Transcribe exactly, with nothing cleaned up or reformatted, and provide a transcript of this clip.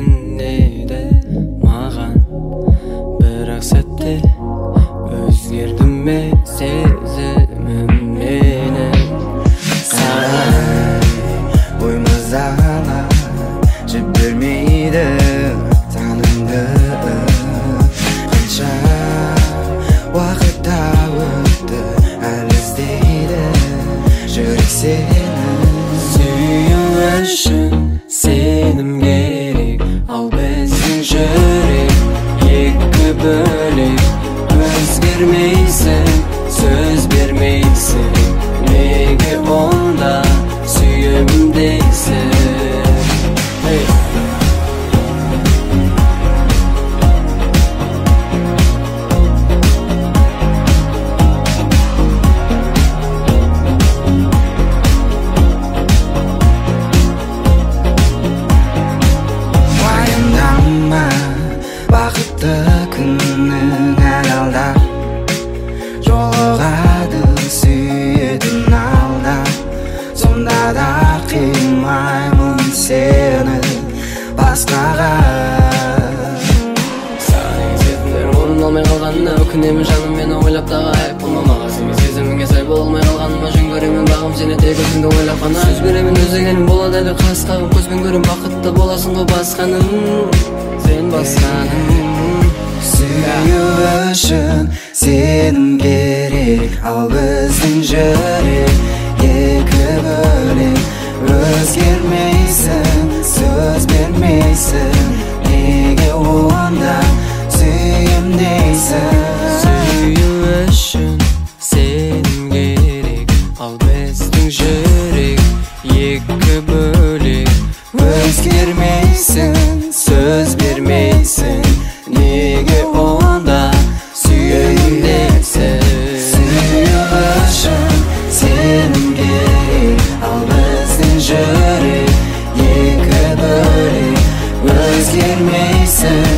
еді маған, бірақ сәтте өзгердім мен сезімім менің. Сарай ой мазалап жібермейді танымды. Қанша уақыт өтті әлі іздейді жүрек сені. Сүю үшін сенім керек, ал біздің жүрек екі бөлек. Өзгермейсің, сөз бермейсің, неге онда сүйемін дейсің? Hey. Уайымдама, бақытты күннің әлі алда, жолығады сүйетін алда. Сонда да қимаймын сені басқаға. Саған сезімдерім орын алмай қалғанына өкінемін жаным, мені ойлап тағы айып болма маған. Сенің сезіміңе сай бола алмай қалғаныма жөн көремін бағым, сені тек өзіңді ойлап қана. Сөз беремін өзегенім болады әлі қас қағым, көзбен көрем бақытты боласың ғой басқаның, сен басқаның. Сүю үшін сенім керек, ал біздің жүрек екі бөлек. Өзгермейсің, сөз бермейсің, неге онда сүйем дейсің? Сүю үшін сенім керек, ал біздің жүрек екі бөлек. Өзгермейсің, сөз бермейсің, неге онда сүйем дейсің? Сүю үшін сенім керек, ал біздің жүрек екі бөлек. Өзгермейсің,